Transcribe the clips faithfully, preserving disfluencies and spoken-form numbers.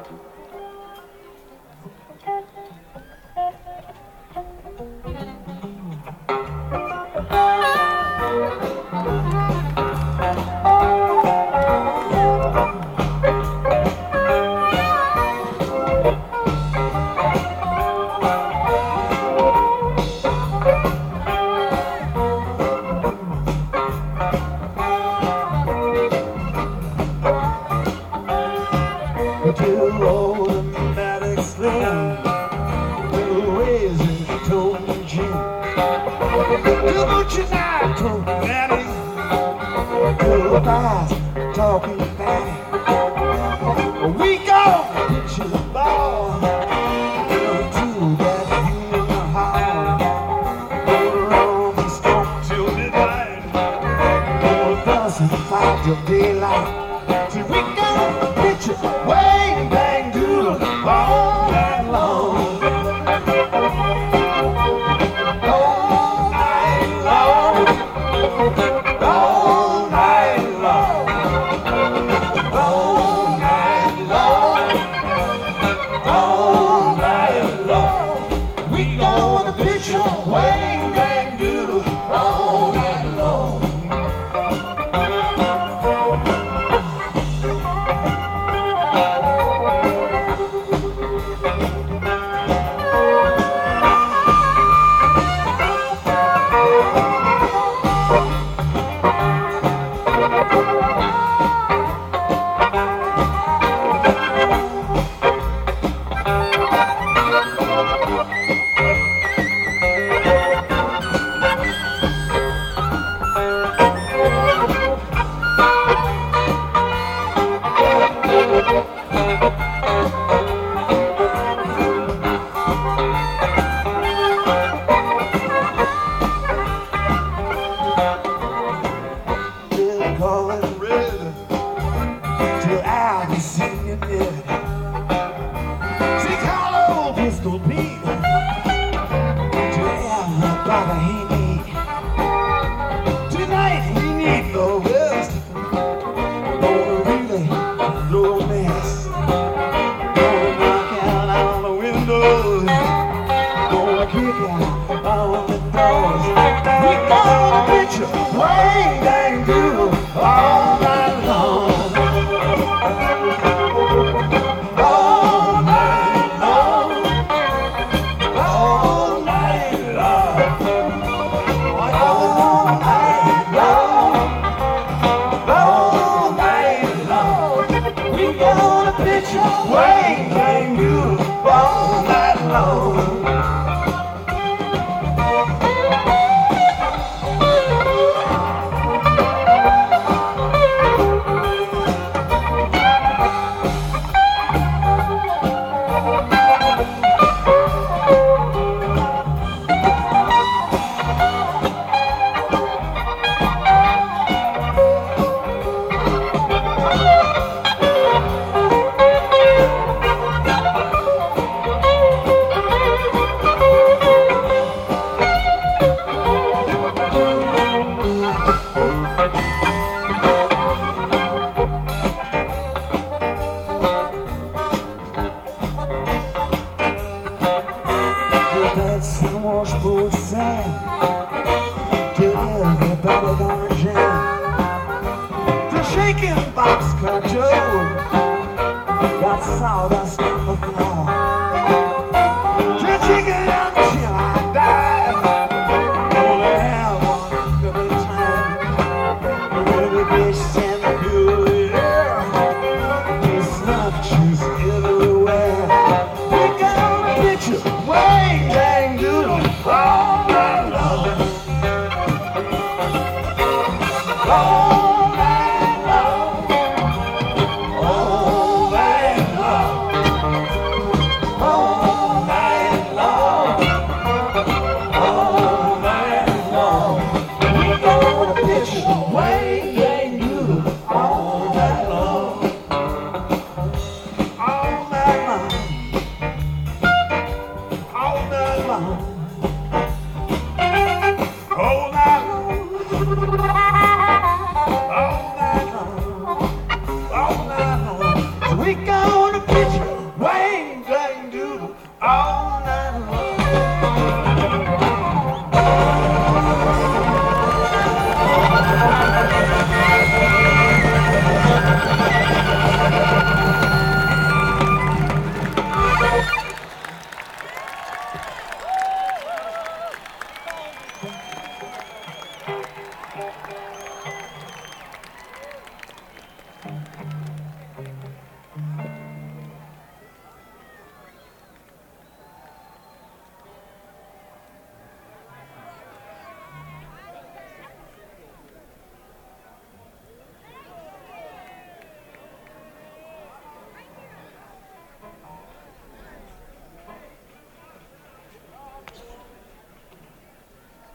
Two automatic slim, two ways and told me Jim. Too much and I told me Annie, two guys talking fatty. We go to the ball, two that you in the hall. Go around and smoke till midnight, four dozen five till daylight. See, we go bitch it way bang doodle all night long. All night long. All night long. All night long. All night long. We gonna bitch it way bang doodle all night long. Calling red till I'll be singing it. See, call old Pistol Pete to everybody he need. Tonight we need no rest. Gonna really blow a mess. Gonna knock out all the windows. Gonna kick out all the doors. We gonna bitch you way dang good. All night long. All night long. All night long. All night long. All night long. We gonna pitch away and you all night long. That's the washboard sand till everybody gonna jam. The shaking boxcar Joe got sawdust on the floor. The chicken until I die. Gonna have one good time. Every bitch and good air. There's snuff juice everywhere. We gonna get you way dang doodle all night long. All night long. All night long. All night long. All night long. We gonna get you way dang doodle all night long. All night long. All night long. All night long. All night long. All night long. We gonna pitch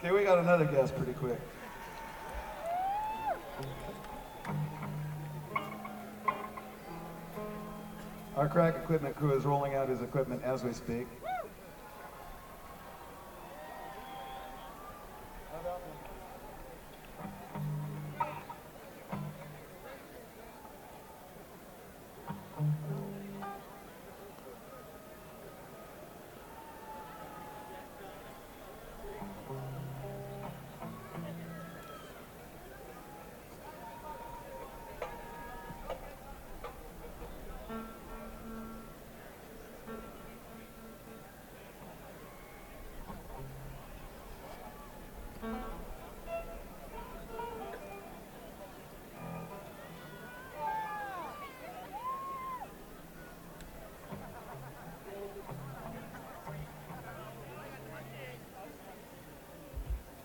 Okay, we got another guest pretty quick. Our crack equipment crew is rolling out his equipment as we speak.